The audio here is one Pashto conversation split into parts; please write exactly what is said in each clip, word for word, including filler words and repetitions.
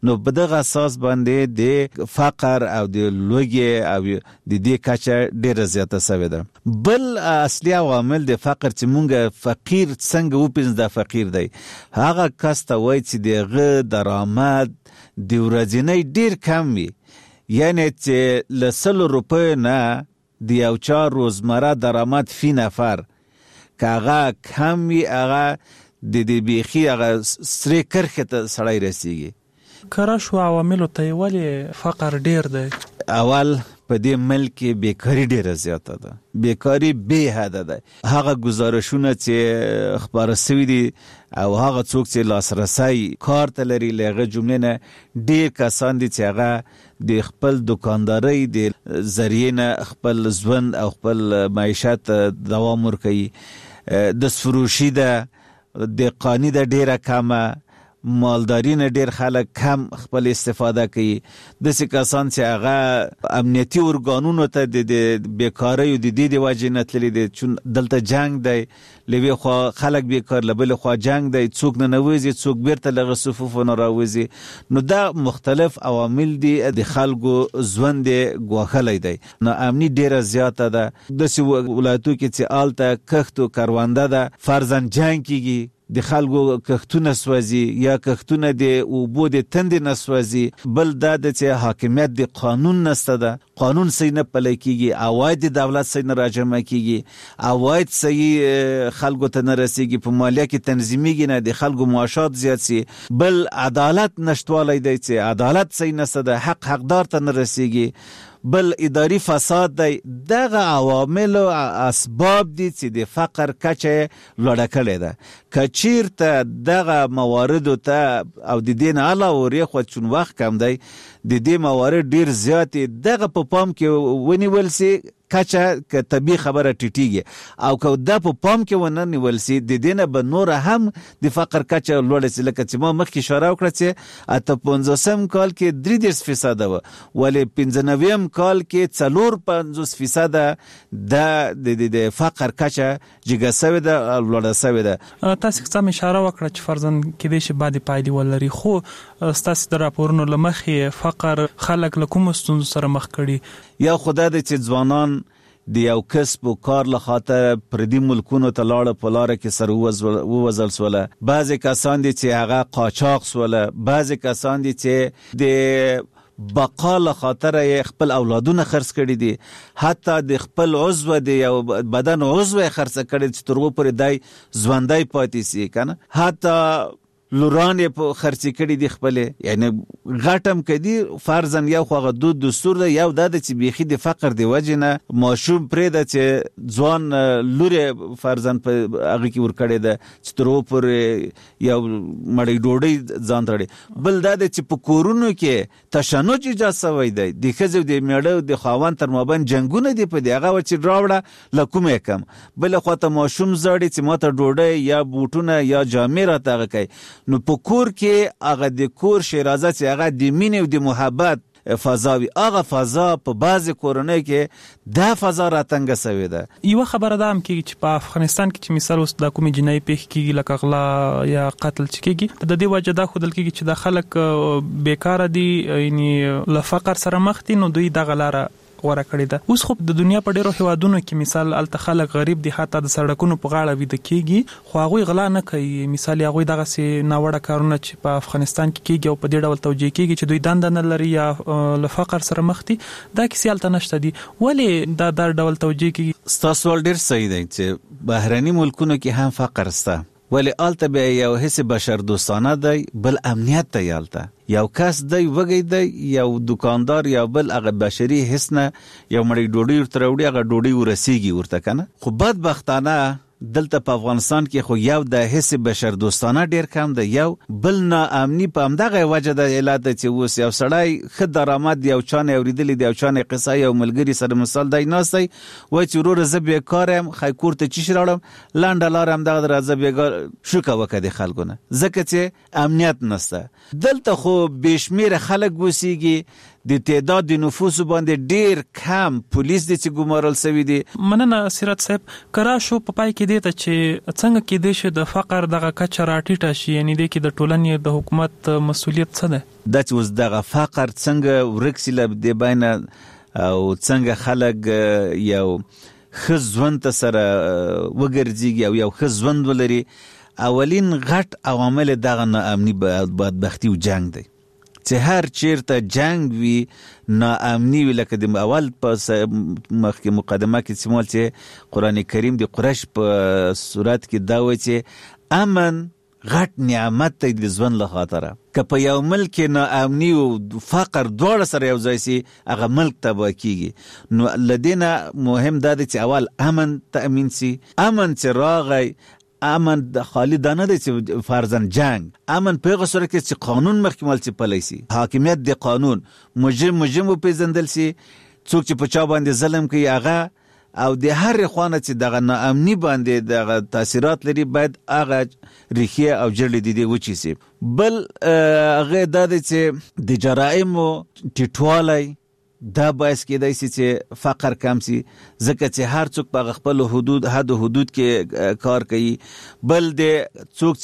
نو په دغه اساس باندې د فقر او د لوږې او د دې کچه ډیره زیاته شوې ده. بل اصلي عوامل د فقر چې مونږ فقیر څنګه وپېژنو دا فقیر دی، هغه کس ته وایي چې دغه درآمد د ورځنی ډیر کم وي، یعنی چې له سلو روپیو نه د یو چا روزمره درآمد فی نفر که هغه کم وي، هغه د دې بیخي هغه سرې کرښې ته سړی رسیږي. کره شو عواملو ته ولې فقر ډیر دی؟ اول په دې ملک کې بیکاري ډیره زیاته ده، بیکاري بې حده ده. هغه گزارشونه چې خبره سوي دي او هغه څوک چې لاسرسی کار ته لري له هغه جملې نه ډیر کسان دي چې هغه د خپل دکاندارۍ د ذریعې نه خپل ژوند او خپل معیشت دوام ورکوي. د فروشي ده، د قانی ده ډیره کمه، مالداری نه ډیر خلک کم خپل استفاده کوي. داسې کسان چې هغه امنیتي ارګانونو ته د بیکارۍ د دې د وجې نه تللي دي، چون دلته جنگ دی، له یوې خوا خلک بیکار، له بلې خوا جنگ دی، څوک نه نوځي، څوک بیرته له هغه صفوفو نه راوځي. نو دا مختلف عوامل دي د خلکو ژوند ګواښلی دی. ناامني ډیره زیاته ده. داسې ولایتو کې چې هلته کښت و کرونده ده، فرضاً جنگ کیږي، د خلکو کښتونه سوځي یا کښتونه د اوبو د تندې نه سوځي. بل دا د چې حاکمیت د قانون نسته ده، قانون صحیح نه پلی کیږي، عواید د دولت صحیح نه راجمع کیږي، عواید صحیح خلکو ته نه رسیږي، په مالیه کې تنظیمیږي نه، د خلکو معاشات زیات سي. بل عدالت نشتوالی دی چې عدالت صحیح نسته ده، حق حقدار ته نه رسیږي. بل اداری فساد دی. دغه عوامل او اسباب دي چې د فقر کچه لوړه کړې ده. که چیرته دغه موارد ته او د دې نه علاوه ورېخوا چون وخت کم دی، د دې موارد ډیر زیات دغه په پام کې ونیول سي، کچه که طبیعي خبره ټیټیږي، او که دا په پام کې ونه نیول سي، د دې نه به نور هم د فقر کچه لوړه سي. لکه چې ما مخکې اشاره وکړه چې اته پنځوسم کال کې درې دېرش فیصده وه، ولې پنځه نویم کال کې څلور پنځوس فیصده د د فقر کچه جګه سوې ده، لوړه سوې ده. تاسو څه اشاره وکړه چې فرضاً کېدای شي بعدې پایلې ولري، خو ستاسو د راپورونو له مخې فقر خلک له کومو ستونزو سره مخ کړي؟ یا خدای دې چې ځوانان د یو کسب و کار له خاطر پردي ملکونو ته لاړه، په لاره کې سره ووځل سوله. بعضې کسان دي چې هغه قاچاق سوله، بعضې کسان دي چې د بقا له خاطر خپل اولادونه خرڅ کړي دي، حتی د خپل عضو د یو بدن عضو خرڅ کړي چې تر اوسه پورې دی ژوندی پاتې سي کنه، حتی لوران یې په خرڅې کړي دي خپلې. یعنی غټم کدي فرضاً یو خو هغه دود دستور ده، یو دا ده چې بیخي د فقر د وجې نه ماشوم پرېږده چې ځوان لور یې فرضاً په هغه کې ورکړې ده چې تر اوسه پورې یو مړۍ ډوډۍ ځان ته وړي. بل دا ده چې په کورونو کې تشنج ایجاد شوی دی، د ښځې او د میړه د خاوند تر مابین جنګونه دي په دې، هغه و چې راوړه له کومه کم. بله خواته ماشوم زاړي چې ماته ډوډۍ یا بوټونه یا جامې راته هغه کوي. نو په کور کې هغه د کور شیرازه چې هغه د مینې او د محبت فضاوي، هغه فضا په بعضې کورنۍ کې دا فضا راتنګه سوې ده. یوه خبره دا هم کېږي چې په افغانستان کې چې مثال اوس دا کومې جنایي پیښې کېږي لکه غلا یا قتل چې کېږي، د دې وجه دا ښودل کېږي چې دا خلک بیکاره دي، یعنې له فقر سره مخ دي، نو دوی دغه لاره غوره کړی ده. اوس خو د دنیا په ډیرو هیوادونو کې مثال الته خلک غریب دي، حتی د سړکونو په غاړه ویده کېږي، خو هغوی غلا نه کوي. مثال هغوی دغسې ناوړه کارونه چې په افغانستان کې کېږي او په دې ډول توجیه کېږي چې دوی دنده نه لري یا له فقر سره مخ دي، دا کیسې هلته نشته دي. ولې دا دا ډول توجیه کېږي؟ ستاسو سوال ډېر صحیح دی چې بهرني ملکونو کې هم فقر شته، ولی آلته بیا یو حس بشر دوستانه دی، بل امنیت دی. آلته یو کس دی وږی دی، یو دکاندار یا بل هغه بشري حس نه یو مړۍ ډوډۍ ورته راوړي، هغه ډوډۍ ورسیږي ورته کنه. خو بدبختانه دلته په افغانستان کې خو یو د حس بشر دوستانه ډیر کم دی، یو بل ناامني په همدغه وجه د علت چې اوس یو سړی ښه درآمد یو چا نه اورېدلی دی، یو چا نه قصه یو ملګري سره مثال دی ناست دی، وایي چې وروره زه بېکاره یم، ښایي کور ته چی شي راوړم، لنډه لاره همدغه ده، راځه بېګار شوکه وکړه د خلکو نه، ځکه چې امنیت نسته. دلته خو بې شمېره خلک اوسېږي، د تعداد د نفوس باندې ډیر کم پولیس د چې ګمارل شوی دي. مننه سیرت صاحب. کرا شو په پای کې دی ته چې څنګه کې دی چې د فقر دغه کچه راټیټه شي، یعنی د کې د ټولنې د حکومت مسؤلیت څه ده؟ دا چې اوس دغه فقر څنګه ورکسي له د بینه او څنګه خلک یو ښه ژوند ته سره وګرځي او یو ښه ژوند ولري، اولین غټ عوامل دغه ناامني بدبختي او جنگ دی. چې هر چیرته جنگ وي ناامني وي، لکه د اول په مخکې مقدمه کې سمول چې قرآن کریم د قریش په صورت کې دا وایي چې امن غټ نعمت دی د ژوند له خاطره. که په یو ملک کې ناامني او فقر دواړه سره یو ځای سي، هغه ملک تباه کیږي. نو لدينا مهم دا دی چې اول امن تأمین سي. امن چې راغی، امن د خالی دانه دی چې فرضاً جنگ، امن په هغه صورت کې چې قانون مخکمل چې پلی سي، حاکمیت د قانون، مجرم مجرم وپېژندل سي، څوک چې په چا باندې ظلم کوي هغه، او د هر خوانه چې دغه ناامني باندې دغه تاثیرات لري باید هغه ریښې او جړې د دې وچې سي. بل هغه دا دی چې د جرایمو ټیټوالی دا باعث کېدای شي چې فقر کم سي، ځکه چې هر څوک په خپل حدود حد حدود کې کار کوي. بل د څوک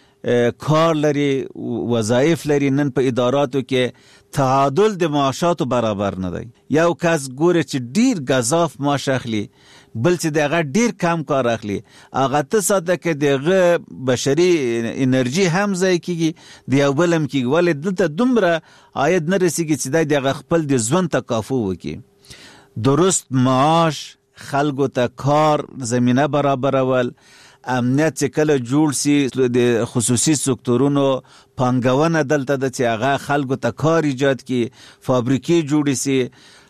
چې کار لري، وظایف لري، نن په اداراتو کې تعادل د معاشاتو برابر نه دی. یو کس ګوره چې ډیر غذاف معاش اخلي، بل چې دغه ډیر کم کار اخلي، هغه ته ساده کې دغه بشري انرژي هم ځای کیږي، د یو بل هم کیږي، ولې دلته دومره عاید نه رسیږي چې د خپل د ژوند تکافو وکړي. درست معاش، خلکو ته کار زمینه برابرول، امنیت چې کله جوړ سي، د خصوصي سکتورونو پانګونه دلته د چې هغه خلکو ته کار ایجاد کی، فابریکې جوړې سي.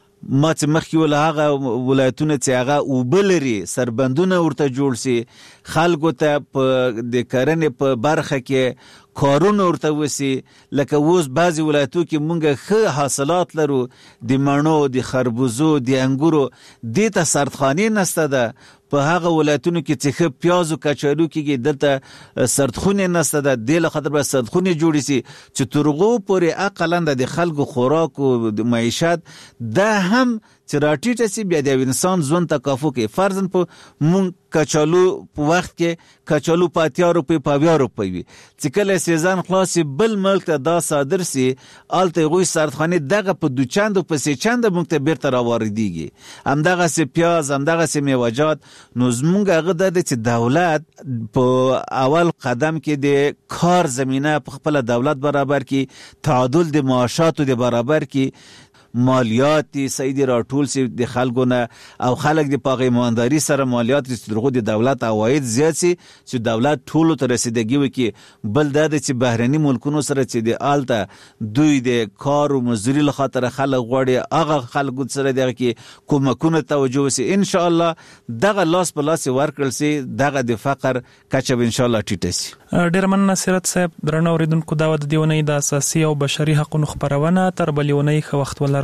ما چې مخکې ول هغه ولایتونه چې هغه اوبه لري سربندونه ورته جوړ سي، خلکو ته په د کرنې په برخه کې کارونه ورته وسی. لکه اوس بعضې ولایتو کې مونږ ښه حاصلات لرو، د مڼو، د خربوزو، د انګورو، دې ته سردخانې نسته ده. په هغه ولایتونو کې چې ښه پیاز او کچالو کېږي دلته سردخونې نسته ده. دې له خاطر باید سردخونې جوړې سي چې تر هغو پورې اقلا د خلکو خوراک او د معیشت دا هم چې راټیټه سي، بیا د انسان ژوند تکافو کوي. فرضاً په مونږ کچالو په وخت کې کچالو په اتیا روپۍ په اویا روپۍ وي، چې کله سیزن خلاص سي بل ملک ته دا صادر سي، هلته هغوی سردخانې دغه په دو چنده په سې چنده مونږ ته بیرته راواردېږي. همدغسې پیاز، همدغسې میوه‌جات. نو زمونږ هغه دا دی چې دولت په اول قدم کې د کار زمینه په خپله دولت برابر کړي، تعادل د معاشاتو د برابر کړي، مالیات سیدی راټول سي د خلکو نه، او خلک د پاغه ایمانداري سره مالیات رسیدغه د دولت عواید زیات سي چې دولت ټولو ته رسیدګي وکړي. بل دا چې بهرني ملکونو سره چې د آلته دوی د کار او مزدوري له خاطر خلک غواړي، هغه خلکو سره دغه کې کومکونه توجه وسي. ان شاء الله دغه لاس په لاس ورکړل سي، دغه د فقر کچه ان شاء الله ټیټه سي. ډیر مننه سیرت صاحب. درنو اوریدونکو، دا د دیونی د اساسي او بشري حقوقو خبرونه تر بلیونی خو وخت ولري.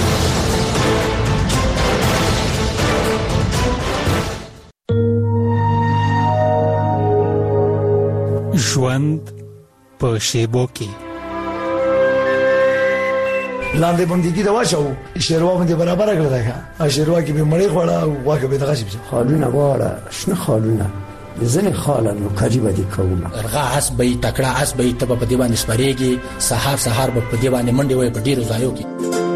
ژوند په شیبو کې لاندې باندې دا واچو شیروا باندې برابر کړل دا شیروا کې به مړی خوړه او واګه به دغه شي خالونه واړه شنه خالونه زنه خاله نو کاجی باندې کومه ارغا اس به تکړه اس به ته په دی باندې سپریږي، سحر سحر په دی باندې منډي وای په ډیرو ځایو کې.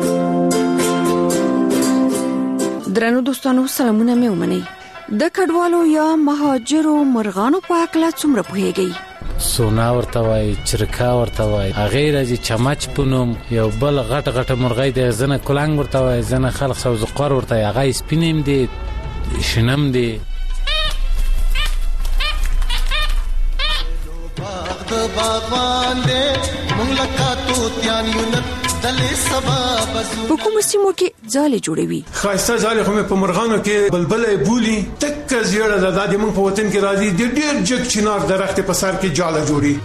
درنو دوستانو، سلامونه مې ومنئ. د کډوالو یا مهاجرو مرغانو په اړه څومره پوهیږئ؟ سونا ورته وای، چرکا ورته وای، هغه راځي چمچ پونم، یو بل غټ غټ مرغۍ د زنه کلنګ ورته وای، زنه خلق سوزقار ورته، هغه سپینم دي، شنم دي. باغوان دې مونږ لکه توتیان یو دلې سبب په کوم سیمو کې ځالې جوړوي؟ خاصه ځالې خو په مرغانو کې بلبلې بولی تک زیړه د دادی مونږ په وطن کې راځي د ډېر جګ چنار درخت په سر کې جاله جوړي.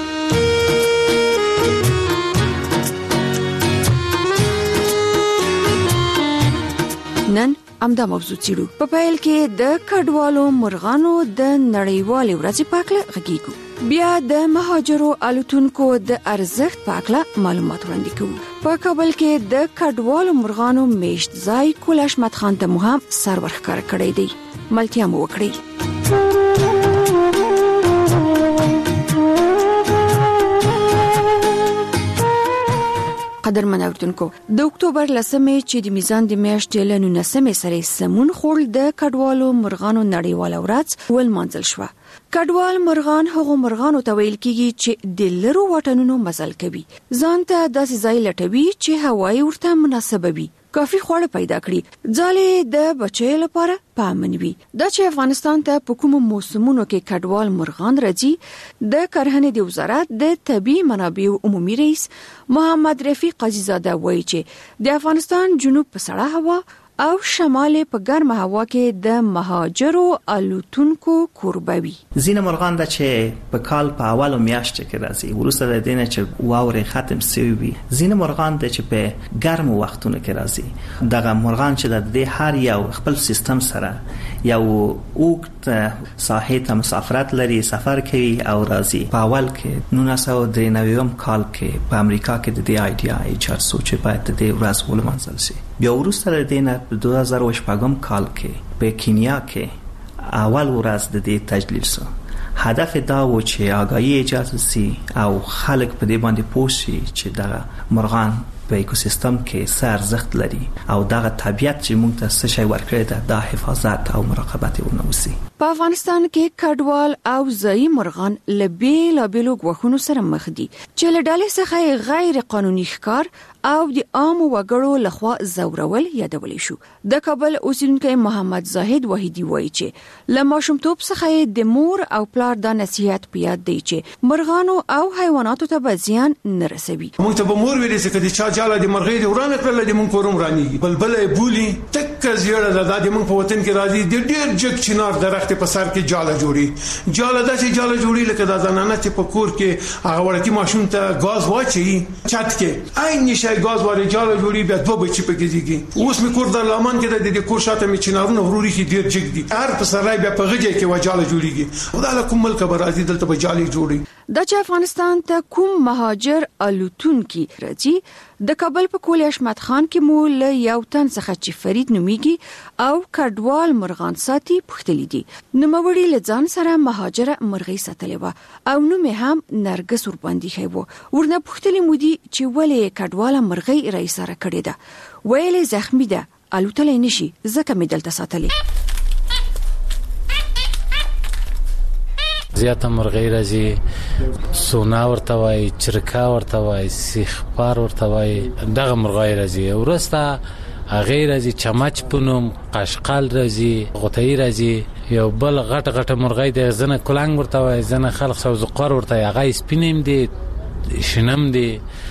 نن امدا موضوع چیرو په پیل کې د کډوالو مرغانو د نړیوالې ورځې په اړه غږیږو. بیا د مهاجرو الوتونکو د ارزښت په اړه معلومات وړاندې کوو. په کابل کې د کډوالو مرغانو میشت ځای کول احمد خان ته مهم سر ورخکار کړی دی. ملتیا مو وکړي. قدرمن اوردونکو، د اکتوبر لسمې چې د میزان د میاشتې له نولسمې سره سمون خورل د کډوالو مرغانو نړیواله ورځ ولمانځل شوه. کډوال مرغان هغو مرغانو ته ویل کیږي چې د لرو وطنونو مزل کوي، ځان ته داسې ځای لټوي چې هوایي ورته مناسبه وي، کافي خواړه پیدا کړي، ځالې د بچي لپاره پامن وي. دا چې افغانستان ته په کومو موسمونو کې کډوال مرغان راځي، د کرهنې د وزارت د طبي منابعو عمومي رئیس محمد رفیق عزیزاده وایي چې د افغانستان جنوب په سړه هوا او شمال په ګرمه هوا کې د مهاجرو الوتونکو کوربوي. ځینې مرغان د چې په کال په اولو میاشتو کې راځي، وروسته د دې نه چې واورې ختم شوي وي. ځینې مرغان د چې په ګرمو وختونو کې راځي. دغه مرغان چې د دې هر یو خپل سیستم سره یو اوږد ساحې ته مسافرت لري، سفر کوي او راځي. په اول کې نولس سوه درې نوي کال کې په امریکا کې د دې ایډیا ایجاد شو چې باید د دې ورځ ولمانځل شي. بیا وروسته د دې نه په دوه هزار او شپږم کال کې په کینیا کې اول ورځ د دې تجلیل شو. هدف دا و چې آگاهی ایجاد شي او خلک په دې باندې پوه شي چې دغه مرغان په ایکوسیستم کې څه ارزښت لري او دغه طبیعت چې موږ ته څه شی ورکړی دی دا حفاظت او مراقبت یې ورنه وشي. په افغانستان کې کډوال او ځایي مرغان له بیلابیلو ګواښونو سره مخ دي چې له ډلې څخه غیر قانوني ښکار او د عامو وګړو لخوا زورول یادولی شو. د کابل اوسیدونکی محمد زاهد وحیدی وایي چې له ماشومتوب څخه د مور او پلار د نصیحت په یاد دی چې مرغانو او حیواناتو ته به زیان نه رسوي. موږ ته به مور ویلې چې کله چا جاله د مرغۍ د ورانه کړل د موږ کوروم رانیږي، بلبلې بولی تک زیړه د د موږ په وطن کې راځي د ډېر جګ چنار درخت په سر کې جاله جوړي. جاله د چې جاله جوړي لکه د زنانه چې په کور کې هغه ورکی ماشوم ته غاز واچي چت کې عین نشي غاز واره جاله جوړي بیا دوه بچي پکې دي. اوس می کور د لمن کې د کور شاته می چنارونه وروري کې ډېر جګ دي، هر په سرای بیا په غږی کې وجاله جوړيږي. خدای له کوم ملک برازي دلته به جالي جوړي. د چې افغانستان ته کوم مهاجر الوتونکي راځي، د کابل په کول احمد خان کې مو له یو تن څخه چې فرید نومیږي او کډوال مرغان ساتي پختلی دي. نوموړي له ځان سره مهاجر مرغۍ ساتلې و او نوم یې هم نرګس ور باندې خي وو. ورنه پختلی مو دي چې ولې کډوال مرغۍ رئیس سره کړې ده، ویلې زخمی ده الوتلې نشي ځکه مې دلته ساتلې. زیاته مرغۍ راځي، سونا ورته وایي، چرکا ورته وایي، سیخپار ورته وایي، دغه مرغۍ راځي. ورسته هغه راځي چمچ پونم، قشقل راځي، غوتای راځي، یو بل غټ غټ مرغۍ د زنه کلنګ ورته وایي، زنه خلق سوزقار ورته هغه سپینم دي، شنم دي.